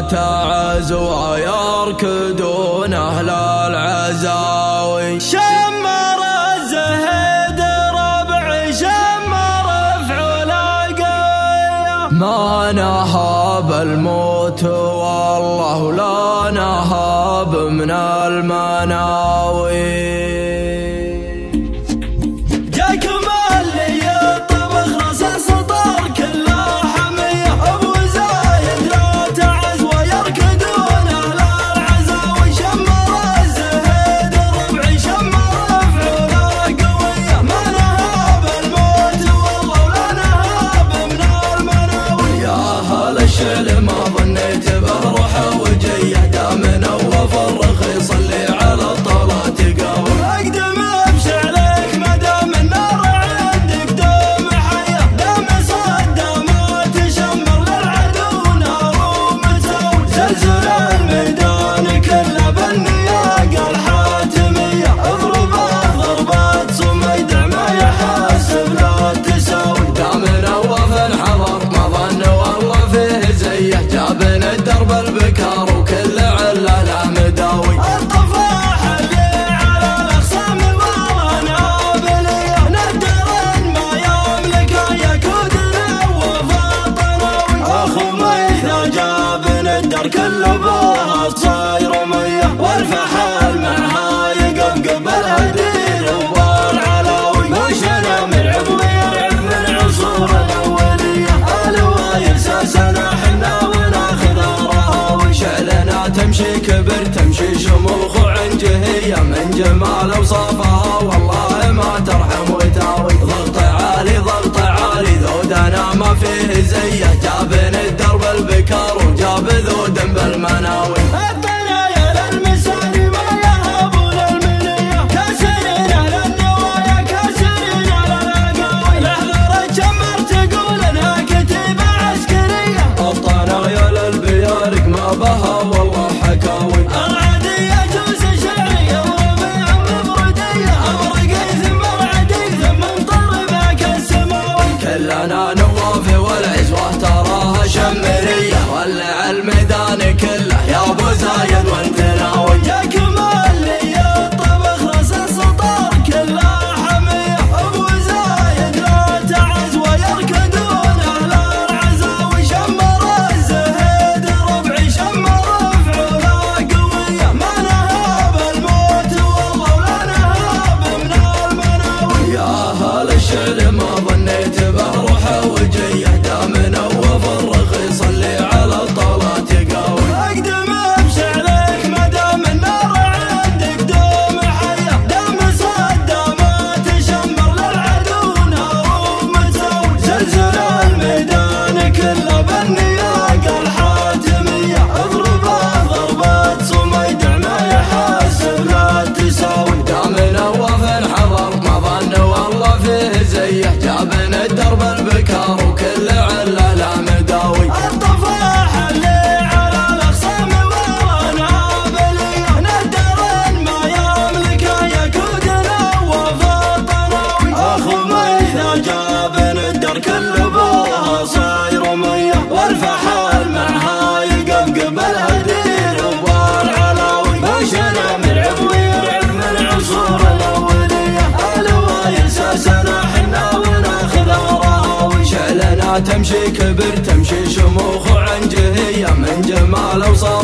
تعز ويركضون أهل العزاوي. شمر الزهد ربع شمر فعل قوية ما نهاب الموت والله لا نهاب من المناوي. ما ظنيت بروح وجيه دامنا وفر رخيص اللي على الطلات قاوي. اقدم ابشع عليك ما دام النار عندك دوم حيه دام صدامات تشمر للعدو نار ومساوي. زلزل الميدان كله بالنياق الحاتميه اضرب ضربات صميد ما يحاسب لا تساوي. دامنا وفي الحضر ما ظن والله فيه زيه جابن الدرب البكار وكل عله له مداوي. الطفاح اللي على الاخصام ورانا بليه ندرن ما يملك يكودنا وفاطناوي. اخو ما اذا جابن الدر كل بها صاير ميه والفحال معها يقفقب الهدير والعلاوي. وشنا مرعب ويرعب من عصور الاوليه الواير ساسنا حنا وناخذ راوي. شعلنا تمشي كبر تمشي شموخ وعنجهيه من جمال اوصافها والله ما ترحم وتاوي. ضغط عالي ذودنا ما فيه زيه جابن الدرب البكار وجاب ذود بالمناوي. ما بها والله حكاوي. العادية جوز شعرية وربيع مبردية أمرقي ثم العدي ثم انطربك السماوي. كلنا نوافي والعزوة تراها شمرية ولع الميدان كله يا ابو زايد وانت ناوي. جاك اللي يطبخ راس السطار كلها حمية ابو زايد لا تعز ويركضون اهل العزاوي. شمر الزهد ربع شمر فعولا قوية ما نهاب الموت والله ولا نهاب من المناوي. يا اهل الشعر ما ظنيت بروح وجيه دامنا وفر رخيص اللي على الطلات قاوي. اقدم ابشع عليك ما دام النار عندك دوم حيه دام صدامات تشمر للعدو نار ومساوي. زلزل الميدان كله بالنياق الحاتميه اضرب ضربات صميد ما يحاسب لا تساوي. دامنا وفي الحضر ما ظن والله فيه زيه جابن الدرب البكار وكل عله له مداوي. الطفاح اللي على الاخصام ورانا بليه ندرن ما يملك يكودنا وفاطناوي. اخو ما اذا جابن الدر كل بها صاير ميه والفحال معها يقفقب الهدير والعلاوي. وشنا مرعب ويرعب من عصور الاوليه الواير ساسنا حنا وناخذ راوي. شعلنا تمشي كبر تمشي شموخ وعنجهيه من جمال اوصاف